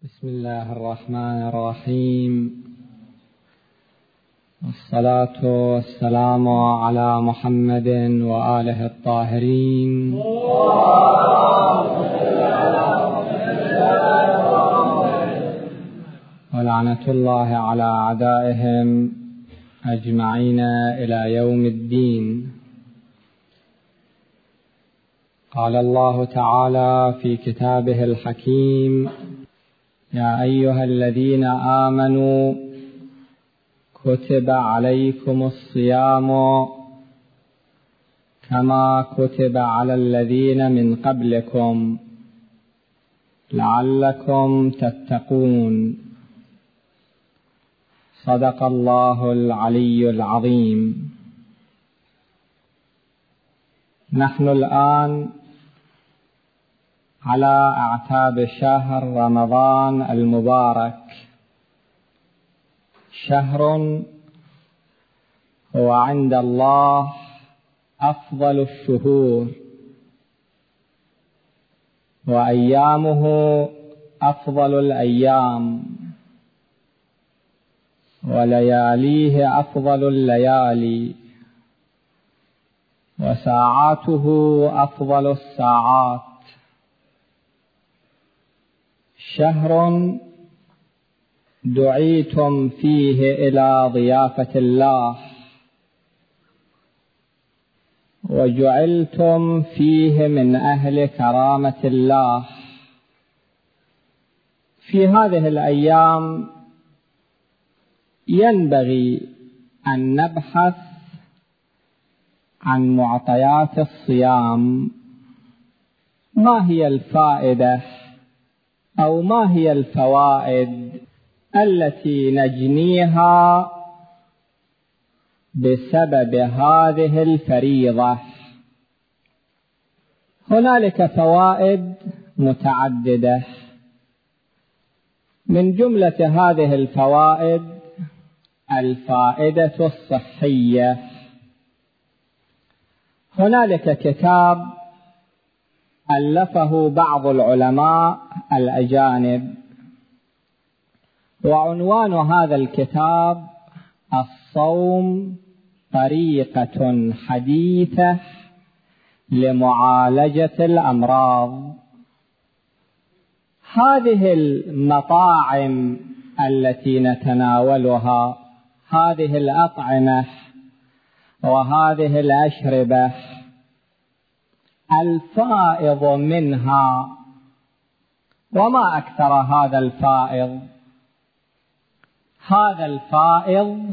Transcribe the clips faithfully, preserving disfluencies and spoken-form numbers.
بسم الله الرحمن الرحيم، والصلاة والسلام على محمد وآله الطاهرين، ولعنة الله على أعدائهم أجمعين إلى يوم الدين. قال الله تعالى في كتابه الحكيم: يا أيها الذين آمنوا كتب عليكم الصيام كما كتب على الذين من قبلكم لعلكم تتقون. صدق الله العلي العظيم. نحن الآن على أعتاب شهر رمضان المبارك، شهر هو عند الله أفضل الشهور، وأيامه أفضل الأيام، ولياليه أفضل الليالي، وساعاته أفضل الساعات. شهر دعيتم فيه إلى ضيافة الله، وجعلتم فيه من أهل كرامة الله. في هذه الأيام ينبغي أن نبحث عن معطيات الصيام. ما هي الفائدة أو ما هي الفوائد التي نجنيها بسبب هذه الفريضة؟ هنالك فوائد متعددة. من جملة هذه الفوائد الفائدة الصحية. هنالك كتاب ألفه بعض العلماء الأجانب، وعنوان هذا الكتاب: الصوم طريقة حديثة لمعالجة الأمراض. هذه المطاعم التي نتناولها، هذه الأطعمة وهذه الأشربة، الفائض منها وما أكثر هذا الفائض. هذا الفائض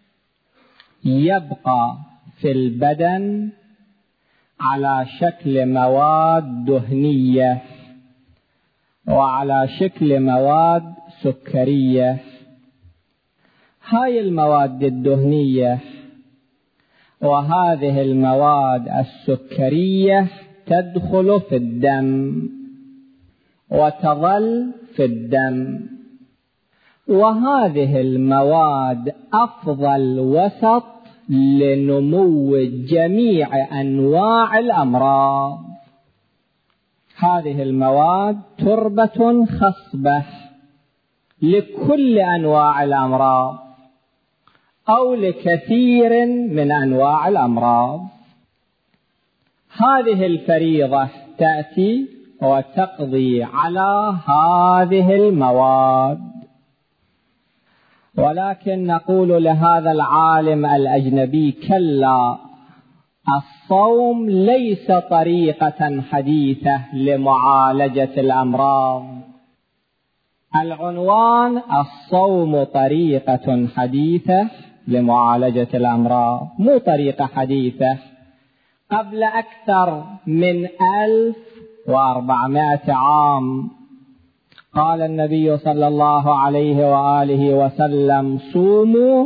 يبقى في البدن على شكل مواد دهنية وعلى شكل مواد سكرية. هاي المواد الدهنية وهذه المواد السكرية تدخل في الدم وتظل في الدم، وهذه المواد أفضل وسط لنمو جميع أنواع الأمراض. هذه المواد تربة خصبة لكل أنواع الأمراض أو لكثير من أنواع الأمراض. هذه الفريضة تأتي وتقضي على هذه المواد، ولكن نقول لهذا العالم الأجنبي: كلا، الصوم ليس طريقة حديثة لمعالجة الأمراض. العنوان: الصوم طريقة حديثة لمعالجة الأمراض، مو طريقة حديثة. قبل أكثر من ألف وأربعمائة عام قال النبي صلى الله عليه وآله وسلم: صوموا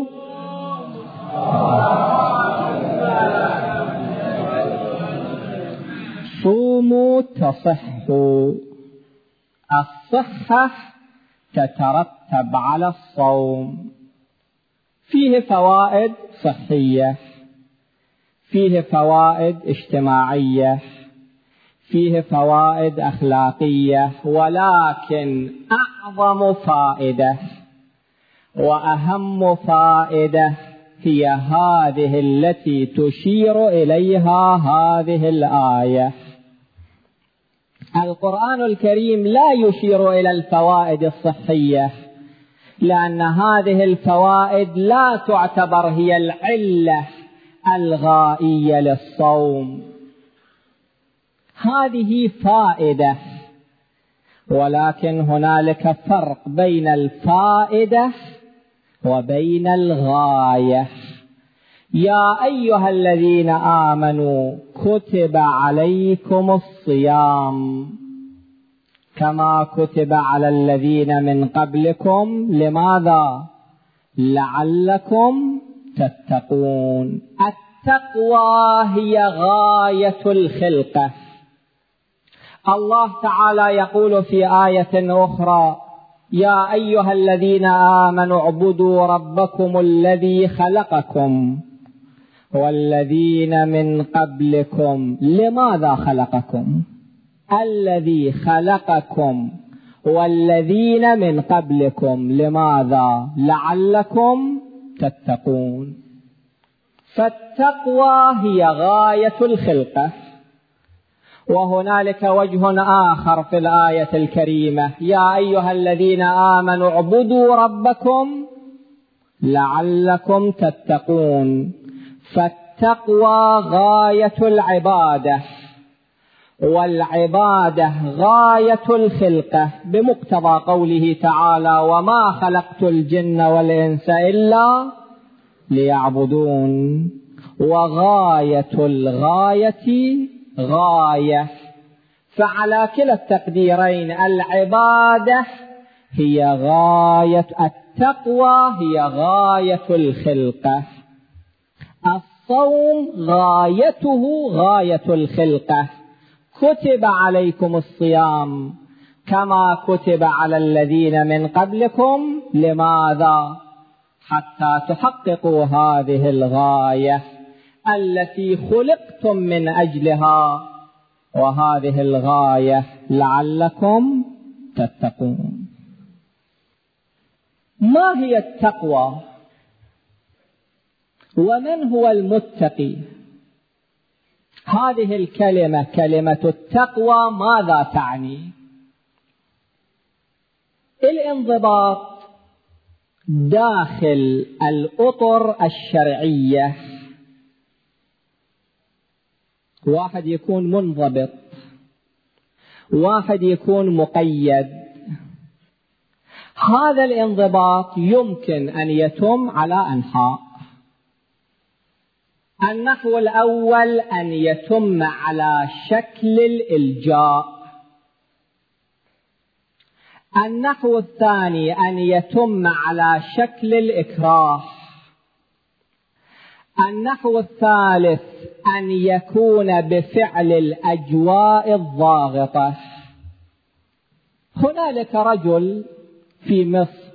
صوموا تصحوا. الصحة تترتب على الصوم. فيه فوائد صحية، فيه فوائد اجتماعية، فيه فوائد أخلاقية، ولكن أعظم فائدة وأهم فائدة هي هذه التي تشير إليها هذه الآية. القرآن الكريم لا يشير إلى الفوائد الصحية، لأن هذه الفوائد لا تعتبر هي العلة الغائية للصوم. هذه فائدة، ولكن هنالك فرق بين الفائدة وبين الغاية. يا أيها الذين آمنوا كتب عليكم الصيام كما كتب على الذين من قبلكم، لماذا؟ لعلكم تتقون. التقوى هي غاية الخلقة. الله تعالى يقول في آية أخرى: يا أيها الذين آمنوا اعبدوا ربكم الذي خلقكم والذين من قبلكم. لماذا خلقكم؟ الذي خلقكم والذين من قبلكم، لماذا؟ لعلكم تتقون. فالتقوى هي غاية الخلقة. وهنالك وجه آخر في الآية الكريمة: يا أيها الذين آمنوا اعبدوا ربكم لعلكم تتقون. فالتقوى غاية العبادة، والعبادة غاية الخلقة، بمقتضى قوله تعالى: وما خلقت الجن والإنس إلا ليعبدون. وغاية الغاية غاية. فعلى كلا التقديرين العبادة هي غاية، التقوى هي غاية الخلقة. الصوم غايته غاية الخلقة. كتب عليكم الصيام كما كتب على الذين من قبلكم، لماذا؟ حتى تحققوا هذه الغاية التي خلقتم من أجلها، وهذه الغاية لعلكم تتقون. ما هي التقوى؟ ومن هو المتقي؟ هذه الكلمة، كلمة التقوى، ماذا تعني؟ الانضباط داخل الأطر الشرعية. واحد يكون منضبط، واحد يكون مقيد. هذا الانضباط يمكن أن يتم على أنحاء. النحو الأول أن يتم على شكل الإلجاء. النحو الثاني أن يتم على شكل الإكراه. النحو الثالث أن يكون بفعل الأجواء الضاغطة. هنالك رجل في مصر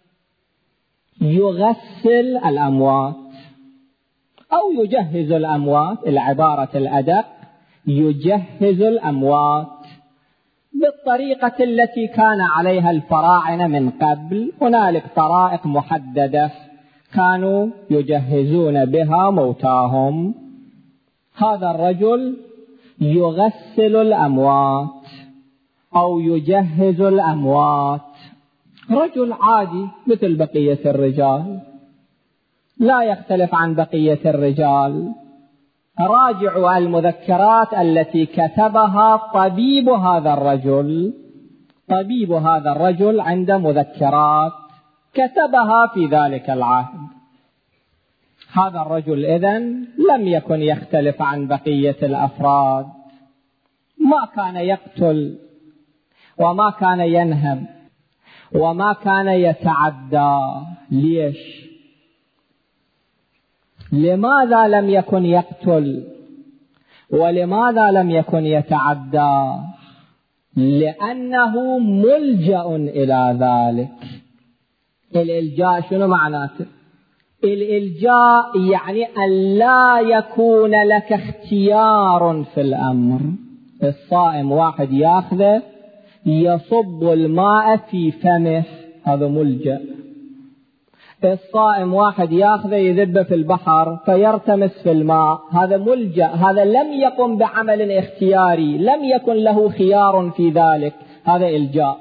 يغسل الأموات أو يجهز الأموات، العبارة الأدق يجهز الأموات بالطريقة التي كان عليها الفراعنة من قبل. هنالك طرائق محددة كانوا يجهزون بها موتاهم. هذا الرجل يغسل الأموات أو يجهز الأموات، رجل عادي مثل بقية الرجال، لا يختلف عن بقية الرجال. راجعوا المذكرات التي كتبها طبيب هذا الرجل. طبيب هذا الرجل عند مذكرات كتبها في ذلك العهد. هذا الرجل إذن لم يكن يختلف عن بقية الأفراد، ما كان يقتل وما كان ينهب وما كان يتعدى. ليش؟ لماذا لم يكن يقتل ولماذا لم يكن يتعدى؟ لأنه ملجأ إلى ذلك. الإلجاء شنو معناته؟ الإلجاء يعني أن لا يكون لك اختيار في الأمر. الصائم واحد ياخذه يصب الماء في فمه، هذا ملجأ. الصائم واحد ياخذه يذبه في البحر فيرتمس في الماء، هذا ملجأ، هذا لم يقم بعمل اختياري، لم يكن له خيار في ذلك، هذا إلجاء.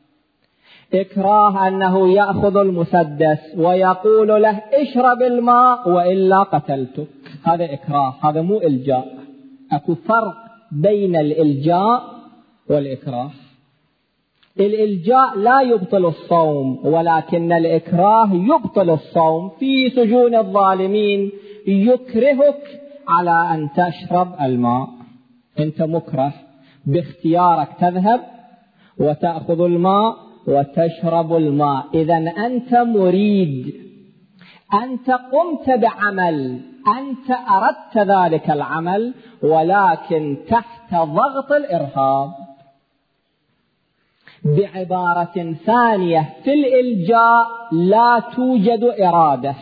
إكراه أنه يأخذ المسدس ويقول له اشرب الماء وإلا قتلتك، هذا إكراه، هذا مو إلجاء. أكو فرق بين الإلجاء والإكراه. الإلجاء لا يبطل الصوم، ولكن الإكراه يبطل الصوم. في سجون الظالمين يكرهك على أن تشرب الماء، أنت مكره، باختيارك تذهب وتأخذ الماء وتشرب الماء، إذن أنت مريد، أنت قمت بعمل، أنت أردت ذلك العمل، ولكن تحت ضغط الإرهاب. بعبارة ثانية، في الإلجاء لا توجد إرادة،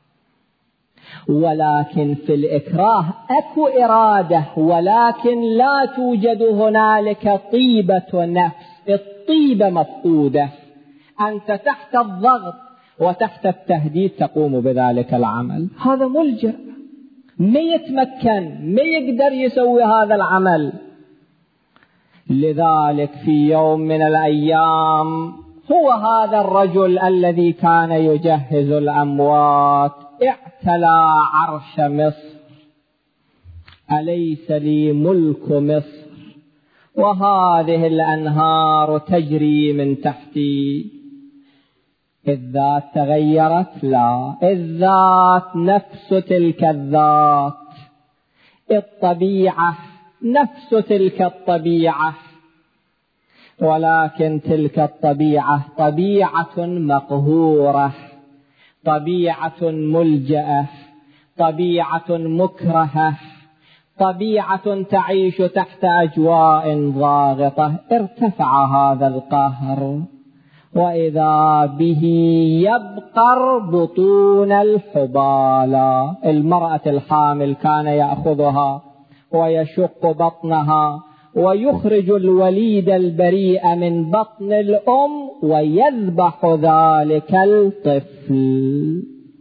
ولكن في الإكراه أكو إرادة، ولكن لا توجد هنالك طيبة نفس، الطيبة مفقودة، أنت تحت الضغط وتحت التهديد تقوم بذلك العمل، هذا ملجأ، ما يتمكن، ما يقدر يسوي هذا العمل. لذلك في يوم من الأيام هو هذا الرجل الذي كان يجهز الأموات اعتلى عرش مصر، أليس لي ملك مصر وهذه الأنهار تجري من تحتي. الذات تغيرت؟ لا، الذات نفس تلك الذات، الطبيعة نفس تلك الطبيعة، ولكن تلك الطبيعة طبيعة مقهورة، طبيعة ملجأة، طبيعة مكرهة، طبيعة تعيش تحت أجواء ضاغطة. ارتفع هذا القهر وإذا به يبقر بطون الحبالة، المرأة الحامل كان يأخذها ويشق بطنها ويخرج الوليد البريء من بطن الأم ويذبح ذلك الطفل.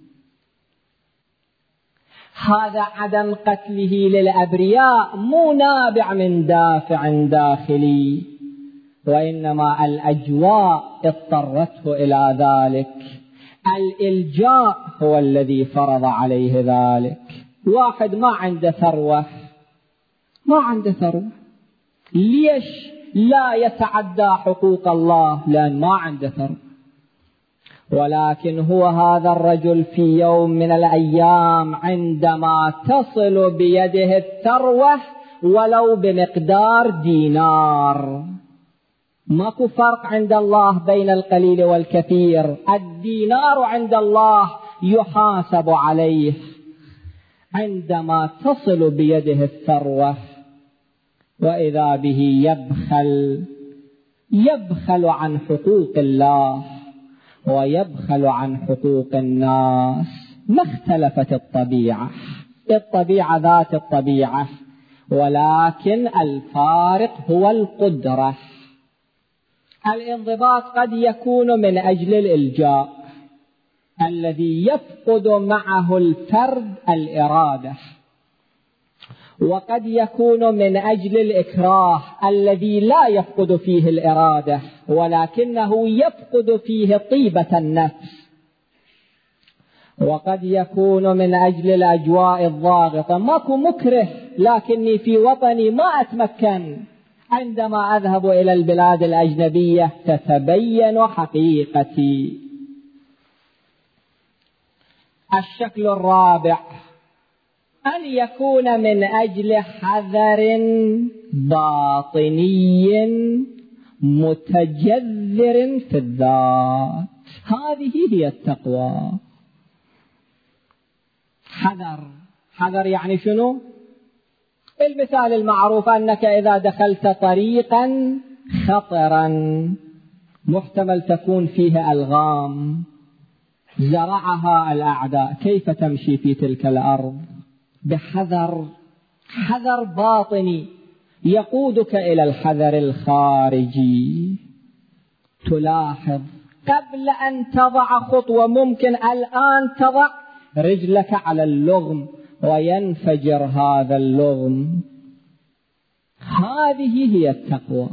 هذا عدم قتله للأبرياء مو نابع من دافع داخلي، وإنما الأجواء اضطرته إلى ذلك، الإلجاء هو الذي فرض عليه ذلك. واحد ما عنده ثروة، ما عنده ثروة، ليش لا يتعدى حقوق الله؟ لأن ما عنده ثروة. ولكن هو هذا الرجل في يوم من الأيام عندما تصل بيده الثروة ولو بمقدار دينار، ماكو فرق عند الله بين القليل والكثير، الدينار عند الله يحاسب عليه. عندما تصل بيده الثروة وإذا به يبخل، يبخل عن حقوق الله ويبخل عن حقوق الناس. ما اختلفت الطبيعة، الطبيعة ذات الطبيعة، ولكن الفارق هو القدرة. الانضباط قد يكون من أجل الإلجاء الذي يفقد معه الفرد الإرادة، وقد يكون من أجل الإكراه الذي لا يفقد فيه الإرادة ولكنه يفقد فيه طيبة النفس، وقد يكون من أجل الأجواء الضاغطة، ماكو مكره لكني في وطني ما أتمكن، عندما أذهب إلى البلاد الأجنبية تتبين حقيقتي. الشكل الرابع أن يكون من أجل حذر باطني متجذر في الذات، هذه هي التقوى. حذر، حذر يعني شنو؟ المثال المعروف أنك إذا دخلت طريقا خطرا محتمل تكون فيه ألغام زرعها الأعداء، كيف تمشي في تلك الأرض؟ بحذر، حذر باطني يقودك إلى الحذر الخارجي. تلاحظ قبل أن تضع خطوة ممكن الآن تضع رجلك على اللغم وينفجر هذا اللغم. هذه هي التقوى.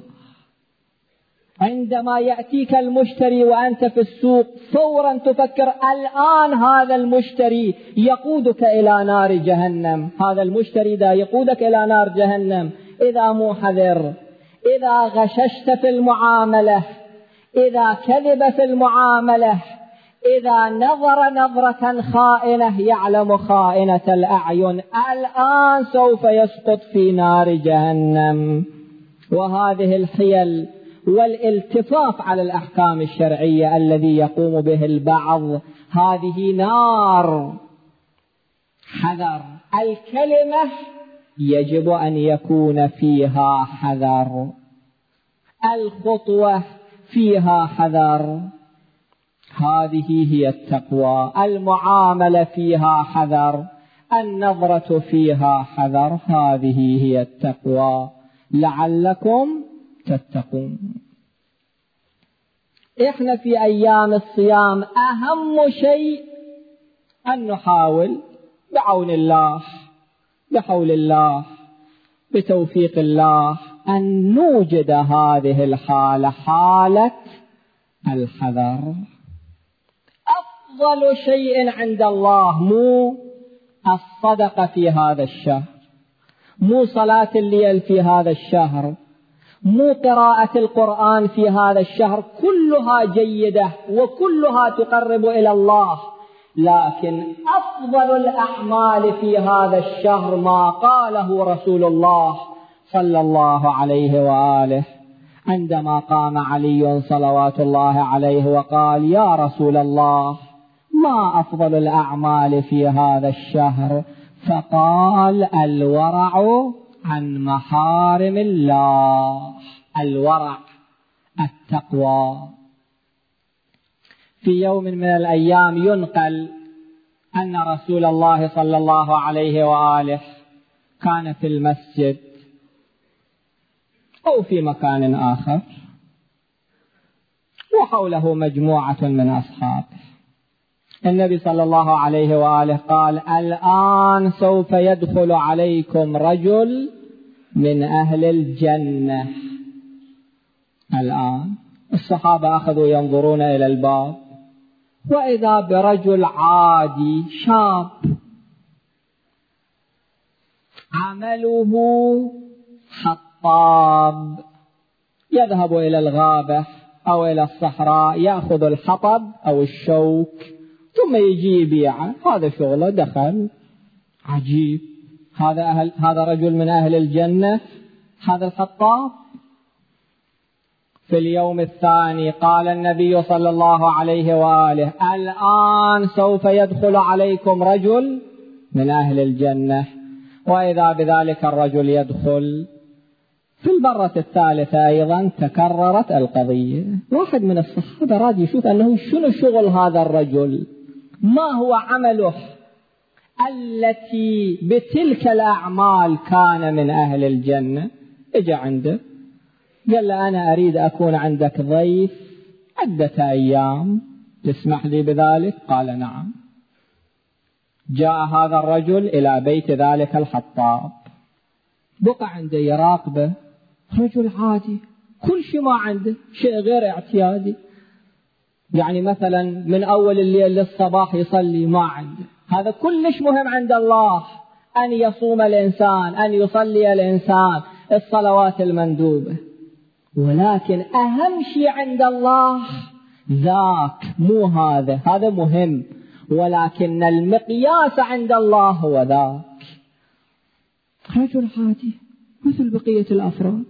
عندما يأتيك المشتري وأنت في السوق فورا تفكر الآن هذا المشتري يقودك إلى نار جهنم، هذا المشتري دا يقودك إلى نار جهنم إذا مو حذر، إذا غششت في المعاملة، إذا كذب في المعاملة، إذا نظر نظرة خائنة يعلم خائنة الأعين، الآن سوف يسقط في نار جهنم. وهذه الحيل والالتفاف على الأحكام الشرعية الذي يقوم به البعض هذه نار. حذر. الكلمة يجب أن يكون فيها حذر، الخطوة فيها حذر، هذه هي التقوى. المعاملة فيها حذر، النظرة فيها حذر، هذه هي التقوى لعلكم تتقون. إحنا في أيام الصيام أهم شيء أن نحاول بعون الله، بحول الله، بتوفيق الله، أن نوجد هذه الحالة، حالة الحذر. أفضل شيء عند الله مو الصدقة في هذا الشهر، مو صلاة الليل في هذا الشهر، مو قراءة القرآن في هذا الشهر، كلها جيدة وكلها تقرب إلى الله، لكن أفضل الأعمال في هذا الشهر ما قاله رسول الله صلى الله عليه وآله عندما قام علي صلوات الله عليه وقال: يا رسول الله، ما أفضل الأعمال في هذا الشهر؟ فقال: الورع عن محارم الله. الورع، التقوى. في يوم من الأيام ينقل أن رسول الله صلى الله عليه وآله كان في المسجد أو في مكان آخر وحوله مجموعة من أصحابه. النبي صلى الله عليه وآله قال: الآن سوف يدخل عليكم رجل من أهل الجنة. الآن الصحابة أخذوا ينظرون إلى الباب، وإذا برجل عادي شاب عمله حطاب، يذهب إلى الغابة أو إلى الصحراء يأخذ الحطب أو الشوك ثم يجي يبيعه، هذا شغله. دخل عجيب، هذا أهل هذا رجل من أهل الجنة، هذا الحطاب. في اليوم الثاني قال النبي صلى الله عليه وآله: الآن سوف يدخل عليكم رجل من أهل الجنة. وإذا بذلك الرجل يدخل. في المرة الثالثة أيضا تكررت القضية. واحد من الصحابة راد يشوف أنه شنو شغل هذا الرجل، ما هو عمله التي بتلك الأعمال كان من أهل الجنة. اجى عنده قال له: أنا أريد أكون عندك ضيف عدة أيام، تسمح لي بذلك؟ قال: نعم. جاء هذا الرجل إلى بيت ذلك الحطاب، بقى عنده يراقبه. رجل عادي، كل شيء ما عنده، شيء غير اعتيادي، يعني مثلا من أول الليل للصباح يصلي، ما عنده. هذا كلش مهم عند الله، أن يصوم الإنسان، أن يصلي الإنسان الصلوات المندوبة، ولكن أهم شيء عند الله ذاك، مو هذا. هذا مهم، ولكن المقياس عند الله هو ذاك. رجل عادي مثل بقية الأفراد،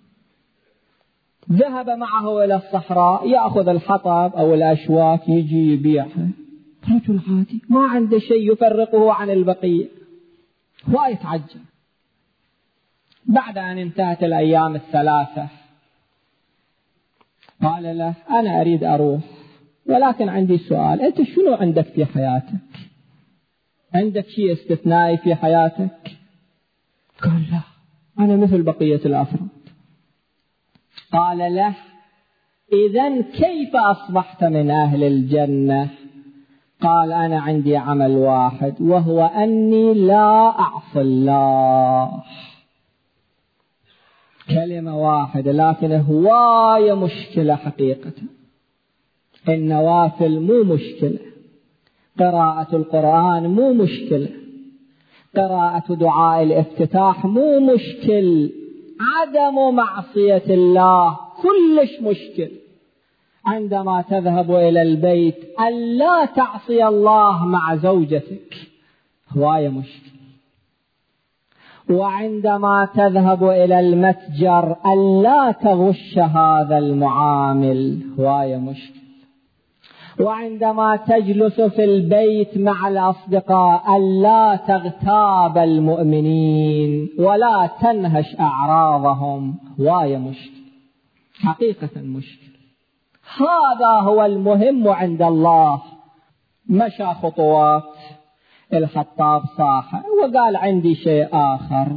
ذهب معه إلى الصحراء يأخذ الحطب أو الأشواك يجي يبيعها. رجل عادي ما عنده شيء يفرقه عن البقية، ويتعجب. بعد أن انتهت الأيام الثلاثة قال له: أنا أريد أروح، ولكن عندي سؤال، أنت شنو عندك في حياتك؟ عندك شيء استثنائي في حياتك؟ قال: لا، أنا مثل بقية الأفراد. قال له: إذن كيف أصبحت من أهل الجنة؟ قال: أنا عندي عمل واحد، وهو أني لا أعصي الله. كلمة واحدة، لكن هواية مشكلة حقيقة. النوافل مو مشكلة، قراءة القرآن مو مشكلة، قراءة دعاء الافتتاح مو مشكل، عدم معصية الله كلش مشكل. عندما تذهب إلى البيت ألا تعصي الله مع زوجتك هواية مشكل، وعندما تذهب إلى المتجر ألا تغش هذا المعامل هواية مشكل، وعندما تجلس في البيت مع الأصدقاء ألا تغتاب المؤمنين ولا تنهش أعراضهم هواية مشكل، حقيقة مشكل. هذا هو المهم عند الله. مشى خطوات، الخطاب صاح وقال: عندي شيء آخر،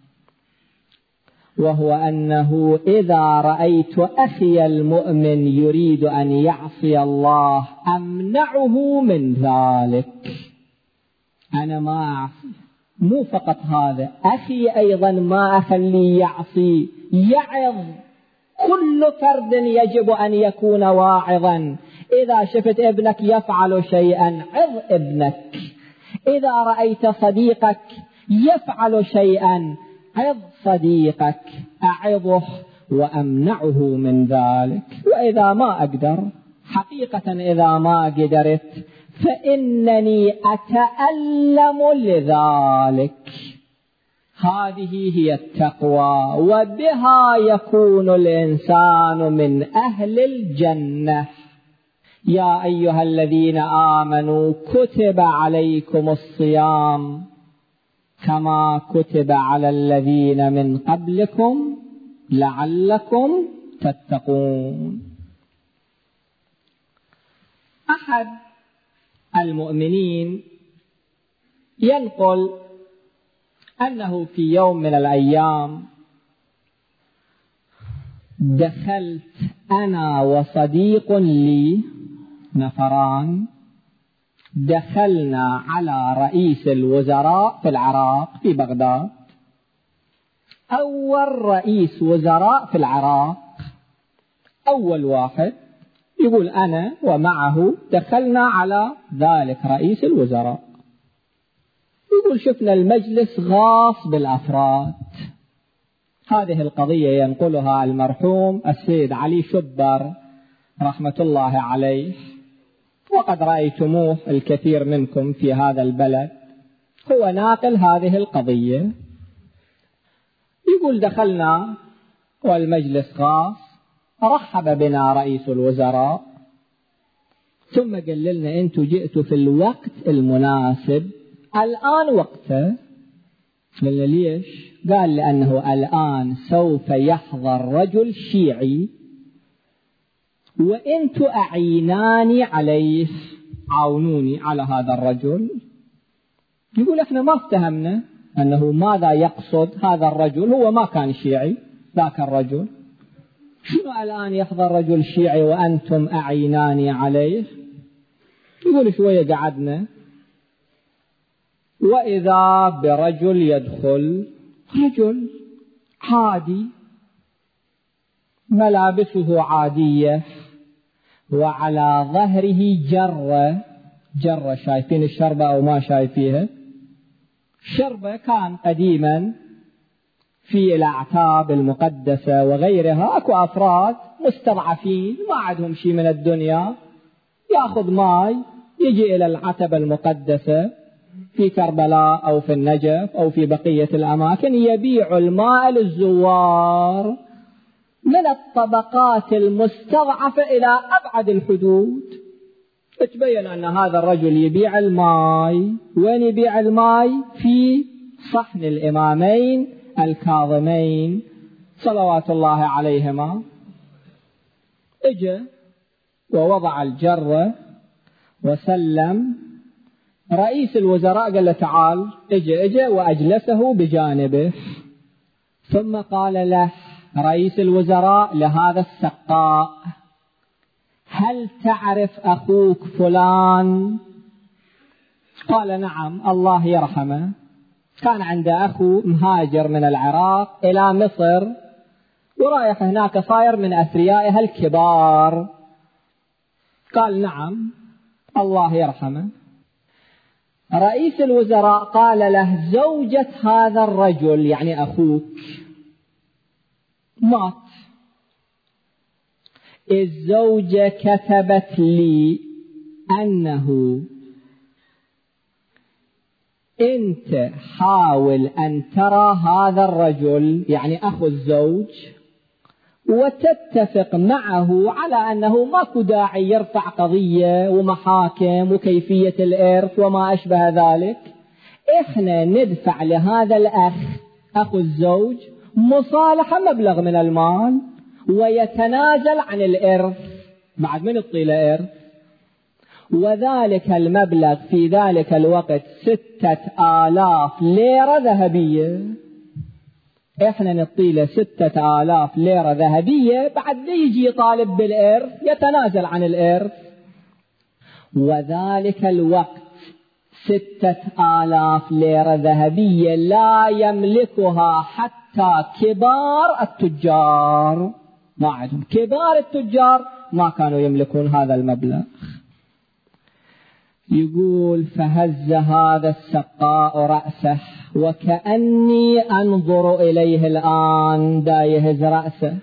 وهو أنه إذا رأيت أخي المؤمن يريد أن يعصي الله أمنعه من ذلك. أنا ما أعصي، مو فقط هذا، أخي أيضا ما أخليه يعصي، يعظ. كل فرد يجب أن يكون واعظا. إذا شفت ابنك يفعل شيئا عظ ابنك، إذا رأيت صديقك يفعل شيئا عظ صديقك، أعظه وأمنعه من ذلك. وإذا ما أقدر، حقيقة إذا ما قدرت، فإنني أتألم لذلك. هذه هي التقوى، وبها يكون الإنسان من أهل الجنة. يا أيها الذين آمنوا كتب عليكم الصيام كما كتب على الذين من قبلكم لعلكم تتقون. أحد المؤمنين ينقل أنه في يوم من الأيام دخلت أنا وصديق لي نفران، دخلنا على رئيس الوزراء في العراق في بغداد، أول رئيس وزراء في العراق، أول واحد. يقول أنا ومعه دخلنا على ذلك رئيس الوزراء. يقول شفنا المجلس غاص بالأفراد. هذه القضية ينقلها المرحوم السيد علي شبر رحمة الله عليه، وقد رأيتموه الكثير منكم في هذا البلد، هو ناقل هذه القضية. يقول دخلنا والمجلس غاص، رحب بنا رئيس الوزراء، ثم قال لنا: أنتم جئتوا في الوقت المناسب، الآن وقته. قلنا: ليش؟ قال: لأنه الآن سوف يحضر رجل شيعي وأنتم أعيناني عليه، عاونوني على هذا الرجل. يقول: احنا ما افتهمنا أنه ماذا يقصد هذا الرجل، هو ما كان شيعي ذاك الرجل، شنو الآن يحضر رجل شيعي وأنتم أعيناني عليه؟ يقول: شوية قعدنا، وإذا برجل يدخل، رجل عادي، ملابسه عادية، وعلى ظهره جرة جرة شايفين الشربة أو ما شايفيها؟ شربة كان قديما في الأعتاب المقدسة وغيرها، أكو أفراد مستضعفين ما عندهم شيء من الدنيا، يأخذ ماء يجي إلى العتبة المقدسة في كربلاء أو في النجف أو في بقية الأماكن، يبيع الماء للزوار من الطبقات المستضعفة إلى أبعد الحدود. اتبين أن هذا الرجل يبيع الماء، وين يبيع الماء؟ في صحن الإمامين الكاظمين صلوات الله عليهما. اجى ووضع الجرة وسلم. رئيس الوزراء قال له: تعال. اجى اجى وأجلسه بجانبه، ثم قال له رئيس الوزراء لهذا السقاء: هل تعرف أخوك فلان؟ قال: نعم، الله يرحمه، كان عنده أخو مهاجر من العراق إلى مصر ورايح هناك صاير من أثريائها الكبار. قال: نعم، الله يرحمه. رئيس الوزراء قال له: زوجة هذا الرجل يعني أخوك مات، الزوجة كتبت لي أنه أنت حاول أن ترى هذا الرجل يعني أخو الزوج وتتفق معه على أنه ماكو داعي يرفع قضية ومحاكم وكيفية الإرث وما أشبه ذلك. إحنا ندفع لهذا الأخ أخو الزوج مصالحة مبلغ من المال ويتنازل عن الإرث. بعد من الطيلة إرث، وذلك المبلغ في ذلك الوقت ستة آلاف ليرة ذهبية. إحنا نطيله ستة آلاف ليرة ذهبية، بعد يجي يطالب بالإرث يتنازل عن الإرث. وذلك الوقت ستة آلاف ليرة ذهبية لا يملكها حتى كبار التجار، ما عندهم كبار التجار ما كانوا يملكون هذا المبلغ. يقول: فهز هذا السقاء رأسه وكأني أنظر إليه الآن، دا يهز رأسه،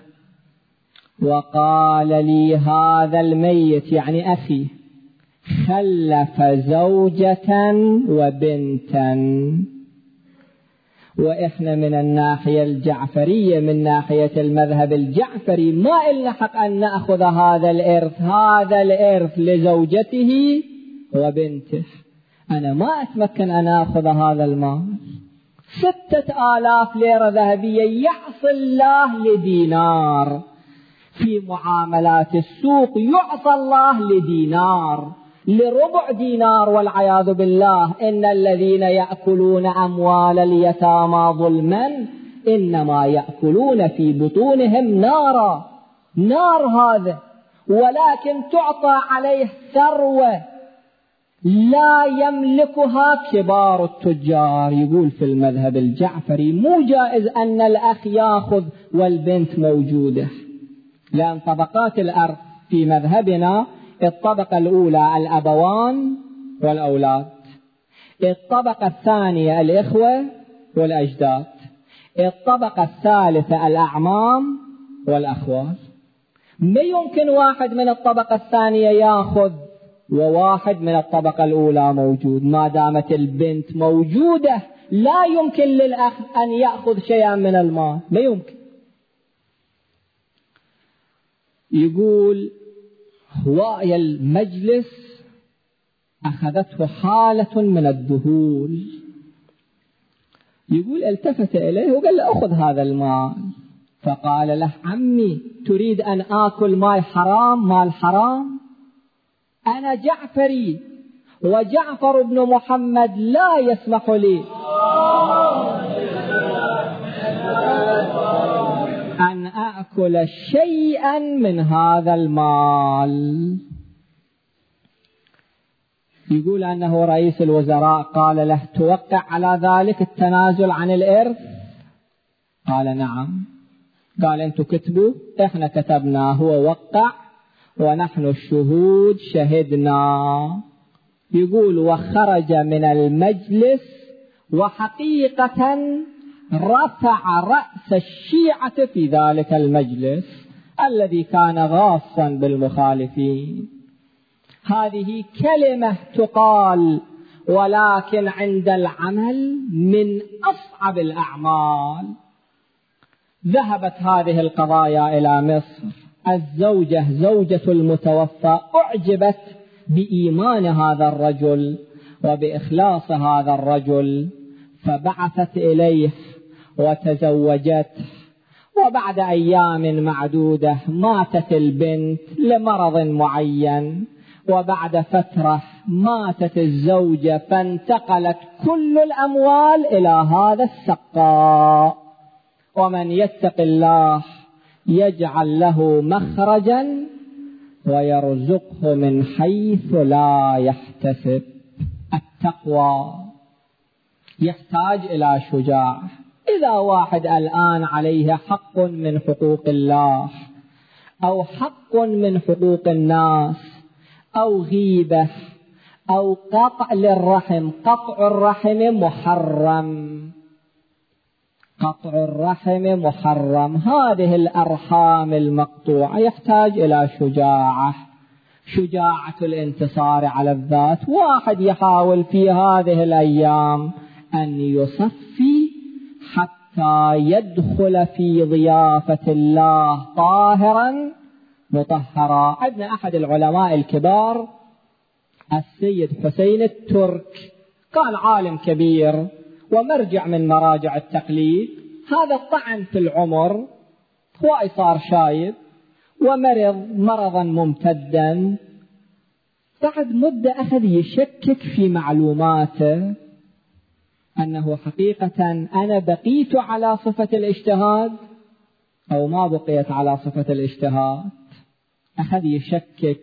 وقال لي: هذا الميت يعني أخي خلف زوجة وبنتا. وإحنا من الناحية الجعفرية، من ناحية المذهب الجعفري، ما إلنا حق أن نأخذ هذا الإرث، هذا الإرث لزوجته وبنته. أنا ما أتمكن أن أخذ هذا المال. ستة آلاف ليرة ذهبية يعصي الله لدينار. في معاملات السوق يعصى الله لدينار، لربع دينار، والعياذ بالله. إن الذين يأكلون أموال اليتامى ظلما إنما يأكلون في بطونهم نارا. نار هذا، ولكن تعطى عليه ثروة لا يملكها كبار التجار. يقول في المذهب الجعفري مو جائز أن الأخ يأخذ والبنت موجودة، لأن طبقات الأرض في مذهبنا: الطبقة الأولى الأبوان والأولاد، الطبقة الثانية الإخوة والأجداد، الطبقة الثالثة الأعمام والأخوال. ما يمكن واحد من الطبقة الثانية يأخذ وواحد من الطبقة الأولى موجود. ما دامت البنت موجودة لا يمكن للأخ أن يأخذ شيئا من المال، ما يمكن. يقول: هواء المجلس أخذته حالة من الذهول. يقول: التفت إليه وقال له: أخذ هذا المال. فقال له: عمي، تريد أن آكل مال حرام؟ مال حرام؟ أنا جعفري، وجعفر بن محمد لا يسمح لي أن أأكل شيئا من هذا المال. يقول أنه رئيس الوزراء قال له: توقع على ذلك التنازل عن الإرث؟ قال: نعم. قال: أنتوا كتبوا؟ إحنا كتبنا، هو وقع ونحن الشهود شهدنا. يقول: وخرج من المجلس، وحقيقة رفع رأس الشيعة في ذلك المجلس الذي كان غاصا بالمخالفين. هذه كلمة تقال، ولكن عند العمل من أصعب الأعمال. ذهبت هذه القضايا إلى مصر. الزوجة زوجة المتوفى أعجبت بإيمان هذا الرجل وبإخلاص هذا الرجل، فبعثت إليه وتزوجته. وبعد أيام معدودة ماتت البنت لمرض معين، وبعد فترة ماتت الزوجة، فانتقلت كل الأموال إلى هذا السقاء. ومن يتق الله يجعل له مخرجا ويرزقه من حيث لا يحتسب. التقوى يحتاج إلى شجاع. إذا واحد الآن عليه حق من حقوق الله أو حق من حقوق الناس أو غيبة أو قطع للرحم، قطع الرحم محرم، قطع الرحم محرم، هذه الأرحام المقطوعة يحتاج إلى شجاعة، شجاعة الانتصار على الذات. واحد يحاول في هذه الأيام أن يصفي حتى يدخل في ضيافة الله طاهرا مطهرا. عندنا أحد العلماء الكبار السيد حسين الترك، كان عالم كبير ومرجع من مراجع التقليد. هذا الطعن في العمر، هو صار شايب ومرض مرضا ممتدا. بعد مدة أخذ يشكك في معلوماته أنه حقيقة أنا بقيت على صفة الاجتهاد أو ما بقيت على صفة الاجتهاد. أخذ يشكك،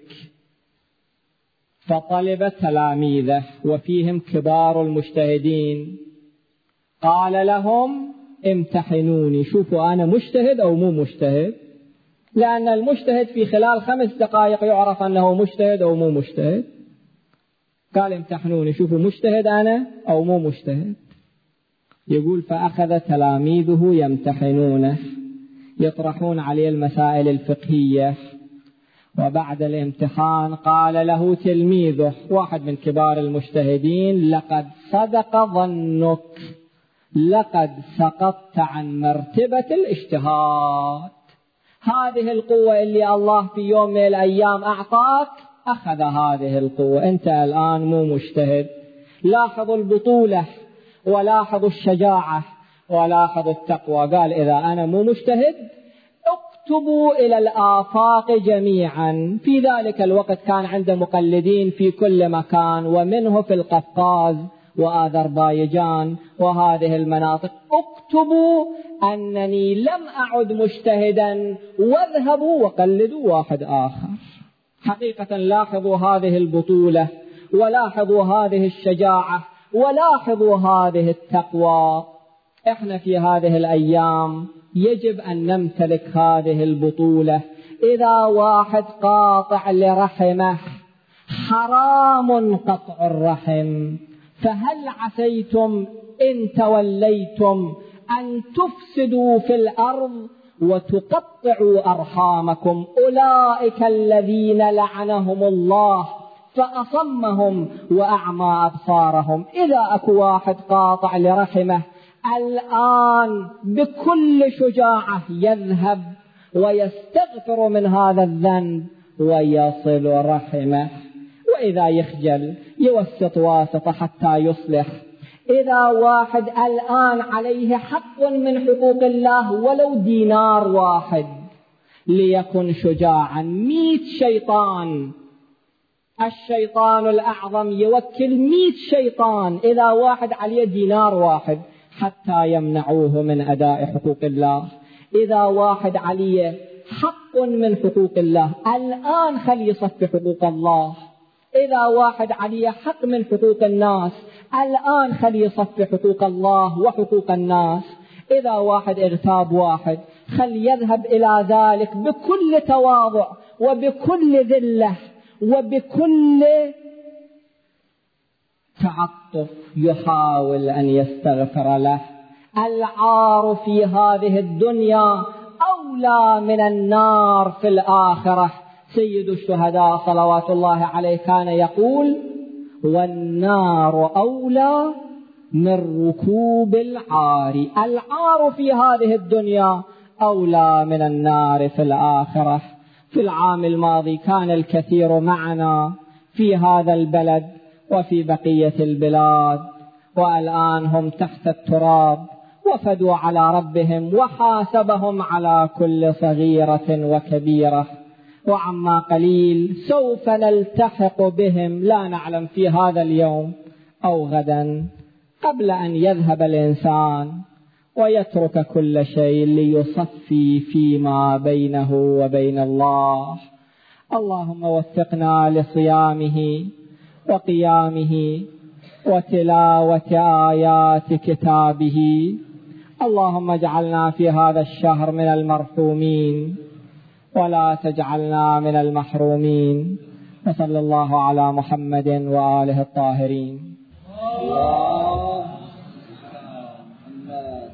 فطلب تلاميذه وفيهم كبار المجتهدين، قال لهم امتحنوني، شوفوا أنا مجتهد أو مو مجتهد، لأن المجتهد في خلال خمس دقائق يعرف أنه مجتهد أو مو مجتهد. قال امتحنوني، شوفوا مجتهد أنا أو مو مجتهد. يقول فأخذ تلاميذه يمتحنونه، يطرحون عليه المسائل الفقهية، وبعد الامتحان قال له تلميذه واحد من كبار المجتهدين لقد صدق ظنك، لقد سقطت عن مرتبة الاجتهاد. هذه القوة اللي الله في يوم من الأيام أعطاك، أخذ هذه القوة، أنت الآن مو مجتهد. لاحظوا البطولة ولاحظوا الشجاعة ولاحظوا التقوى. قال إذا أنا مو مجتهد اكتبوا إلى الآفاق جميعا. في ذلك الوقت كان عنده مقلدين في كل مكان، ومنه في القفقاز وآذربايجان وهذه المناطق. اكتبوا أنني لم أعد مجتهدا واذهبوا وقلدوا واحد آخر. حقيقة لاحظوا هذه البطولة ولاحظوا هذه الشجاعة ولاحظوا هذه التقوى. احنا في هذه الأيام يجب أن نمتلك هذه البطولة. إذا واحد قاطع لرحمه حرام قطع الرحم، فهل عسيتم إن توليتم أن تفسدوا في الأرض وتقطعوا أرحامكم؟ أولئك الذين لعنهم الله فأصمهم وأعمى أبصارهم. إذا أكو واحد قاطع لرحمه الآن بكل شجاعة يذهب ويستغفر من هذا الذنب ويصل رحمه، وإذا يخجل يوسط واسطة حتى يصلح. إذا واحد الآن عليه حق من حقوق الله ولو دينار واحد ليكن شجاعا. مئة شيطان، الشيطان الأعظم يوكل مئة شيطان إذا واحد عليه دينار واحد حتى يمنعوه من أداء حقوق الله. إذا واحد عليه حق من حقوق الله الآن خلي يصفي حقوق الله. إذا واحد عليه حق من حقوق الناس الآن خلي يصفي حقوق الله وحقوق الناس. إذا واحد اغتاب واحد خلي يذهب إلى ذلك بكل تواضع وبكل ذلة وبكل تعطف يحاول أن يستغفر له. العار في هذه الدنيا أولى من النار في الآخرة. سيد الشهداء صلوات الله عليه كان يقول والنار أولى من ركوب العار. العار في هذه الدنيا أولى من النار في الآخرة. في العام الماضي كان الكثير معنا في هذا البلد وفي بقية البلاد، والآن هم تحت التراب، وفدوا على ربهم وحاسبهم على كل صغيرة وكبيرة، وعما قليل سوف نلتحق بهم، لا نعلم في هذا اليوم أو غدا. قبل أن يذهب الإنسان ويترك كل شيء ليصفي فيما بينه وبين الله. اللهم وفقنا لصيامه وقيامه وتلاوة آيات كتابه. اللهم اجعلنا في هذا الشهر من المرحومين ولا تجعلنا من المحرومين. وصلى الله على محمد وآله الطاهرين.